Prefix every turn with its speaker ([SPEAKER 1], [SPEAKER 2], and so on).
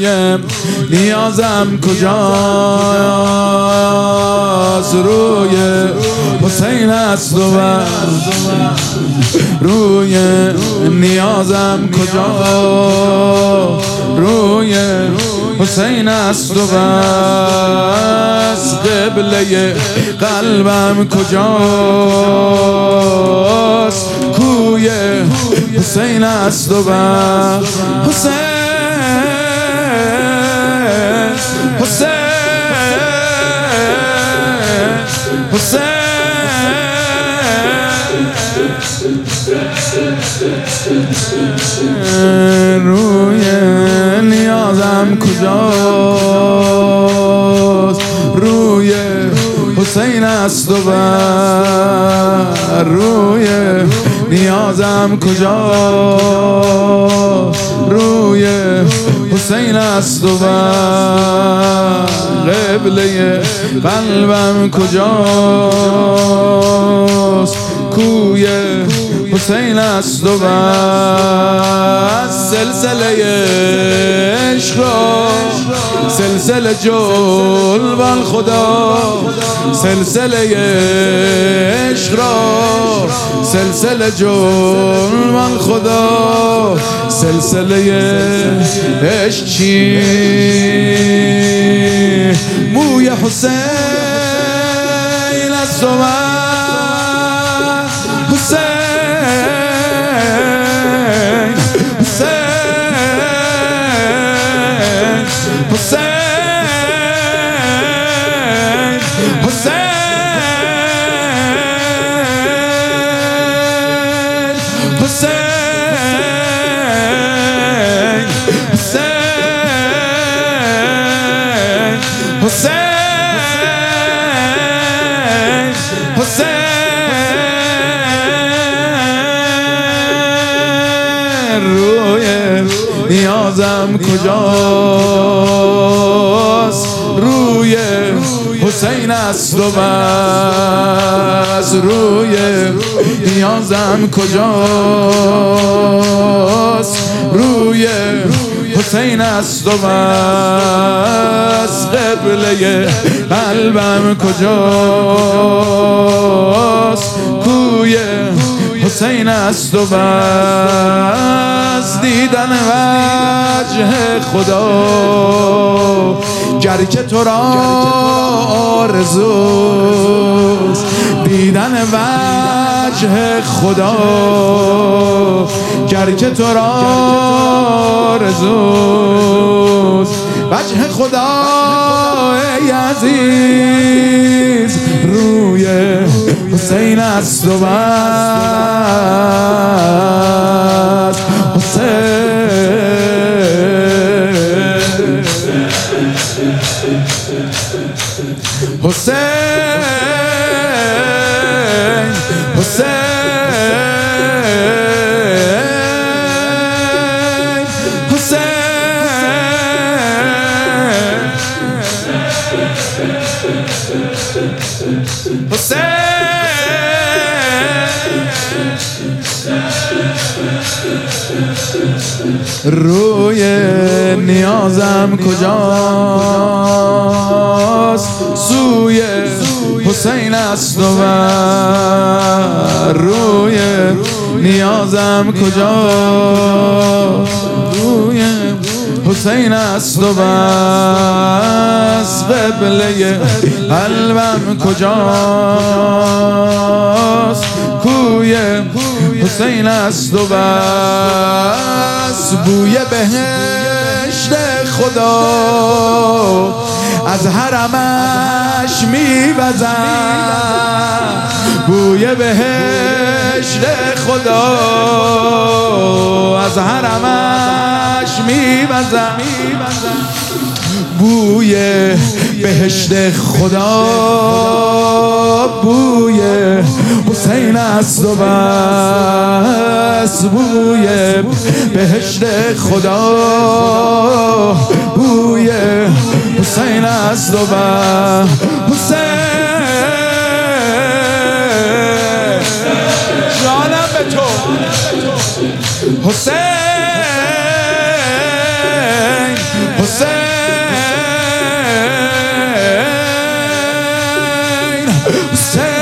[SPEAKER 1] روی نیازم کجاست؟ روی حسین است و روی نیازم کجاست؟ روی حسین است و بس. قبله قلبم کجاست؟ کوی حسین است و بس. حسین حسین حسین روی نیازم کجاست؟ روی حسین است و بر. روی نیازم کجاست؟ روی حسین است و بر. قبله قلبم کجاست؟ کوی حسین است و بس. سلسله عشق را سلسله جلوان خدا، سلسله عشق را سلسله جلوان خدا. سلسله عشق چی؟ موی حسین است و روی نیازم کجاست؟ روی حسین است و بس. روی نیازم کجاست؟ روی حسین است و بس. قبله قلبم کجاست؟ کوی حسین است و بس. دیدن وجه خدا گر که تو را آرزوست. دیدن وجه خدا گر که تو را آرزوست. وجه خدا ای عزیز روی حسین است و بس. حسین حسین روی نیازم کجاست؟ سوی حسین است و بر. روی نیازم کجاست؟ روی حسین است و بس. قبله قلبم کجاست؟ کوی حسین است و بس. بوی بهشت خدا از حرمش میوزد. بوی بهشت خدا از حرمش میوزد. بوی بهشت خدا بوی حسین است و بس. بوی بهشت خدا بوی حسین است و بس. حسین جانم به تو حسین حسین حسین